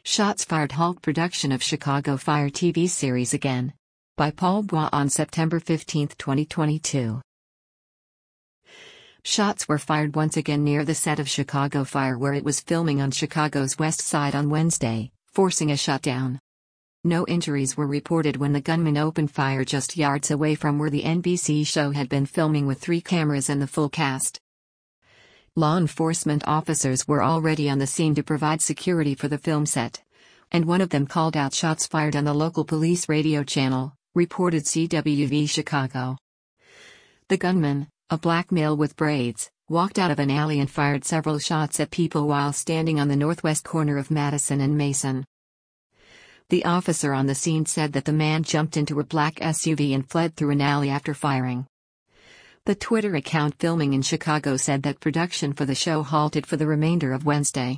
Shots fired halt production of Chicago Fire TV series again. By Paul Bois on September 15, 2022. Shots were fired once again near the set of Chicago Fire where it was filming on Chicago's west side on Wednesday, forcing a shutdown. No injuries were reported when the gunman opened fire just yards away from where the NBC show had been filming with 3 cameras and the full cast. Law enforcement officers were already on the scene to provide security for the film set, and one of them called out shots fired on the local police radio channel, reported CWV Chicago. The gunman, a black male with braids, walked out of an alley and fired several shots at people while standing on the northwest corner of Madison and Mason. The officer on the scene said that the man jumped into a black SUV and fled through an alley after firing. The Twitter account filming in Chicago said that production for the show halted for the remainder of Wednesday.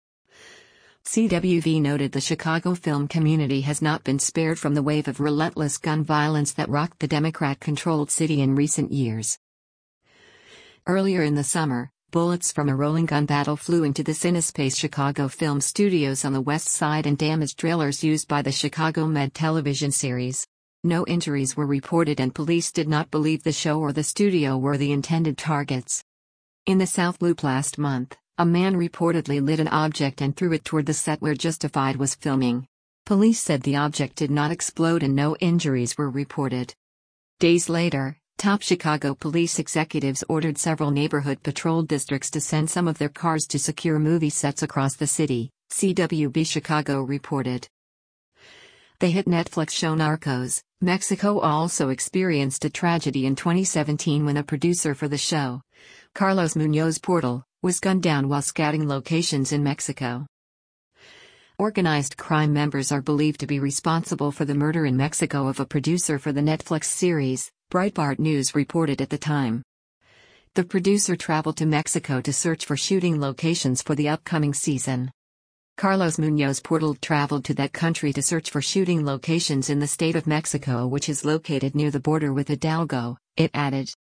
CWV noted the Chicago film community has not been spared from the wave of relentless gun violence that rocked the Democrat-controlled city in recent years. Earlier in the summer, bullets from a rolling gun battle flew into the Cinespace Chicago film studios on the west side and damaged trailers used by the Chicago Med television series. No injuries were reported and police did not believe the show or the studio were the intended targets. In the South Loop last month, a man reportedly lit an object and threw it toward the set where Justified was filming. Police said the object did not explode and no injuries were reported. Days later, top Chicago police executives ordered several neighborhood patrol districts to send some of their cars to secure movie sets across the city, CWB Chicago reported. The hit Netflix show Narcos, Mexico also experienced a tragedy in 2017 when a producer for the show, Carlos Muñoz Portal, was gunned down while scouting locations in Mexico. Organized crime members are believed to be responsible for the murder in Mexico of a producer for the Netflix series, Breitbart News reported at the time. The producer traveled to Mexico to search for shooting locations for the upcoming season. Carlos Muñoz Portal traveled to that country to search for shooting locations in the state of Mexico, which is located near the border with Hidalgo, it added.